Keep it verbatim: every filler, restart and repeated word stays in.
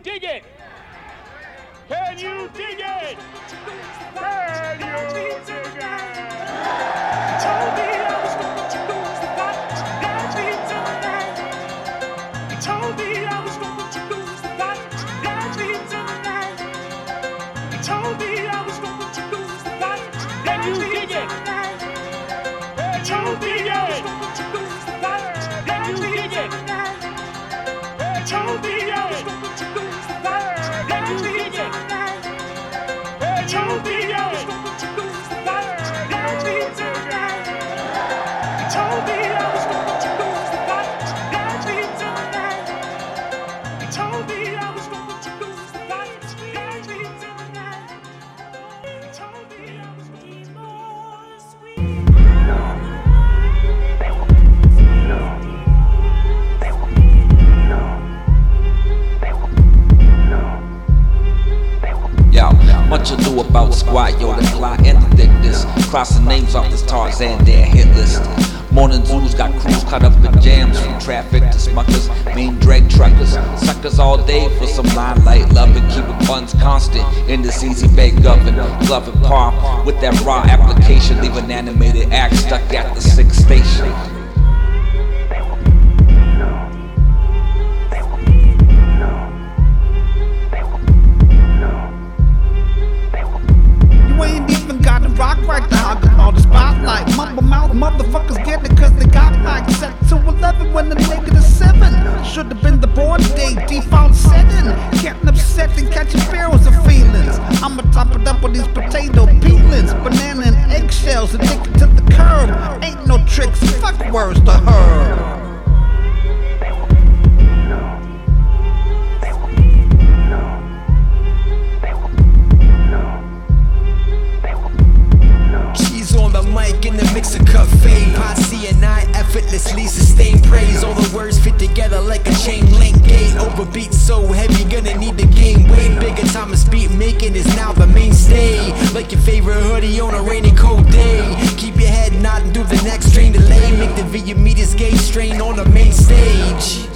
dig it? Can you dig it? Can you dig it? Told me I was going to lose the fight. Dance me tonight. He told me I was going to lose the fight. Dance me tonight. He told me I was going to lose the fight. Dance me tonight. He told me I was going to lose the fight. Dance me tonight. He told me I was going to lose the fight. Dance me tonight. He told me I was going to lose the fight. Dance me tonight. He told me I was going to lose the fight. Dance me tonight. He told me I was going to lose the fight. Dance me tonight. He told me I was going to be more sweet. Yo, much ado about squad, yo, the plot and the thickness. Crossing names off this Tarzan their hit list. Morning zoos got crews caught up in jams, from traffic to smuckers, mean drag truckers. Suckers all day for some limelight, loving, keeping funds constant in this easy bay govern. Glove and palm with that raw application, leave an animated act stuck at the sixth station. Right to hog all the spotlight. Mumble mouth motherfuckers get it cause they got like set to eleven when the negative seven. Should've been the born day default setting. Getting upset and catching barrels of feelings. I'ma top it up with these potato peelings. Banana and eggshells addicted to the curb. Ain't no tricks, fuck words to her. In the mixer cup fade, Posse and I effortlessly sustain praise. All the words fit together like a chain link gate. Overbeat so heavy, gonna need to gain weight. Bigger Thomas beat making is now the mainstay. Like your favorite hoodie on a rainy cold day. Keep your head nodding through the next train delay. Make the Vietnamese gauge strain on the main stage.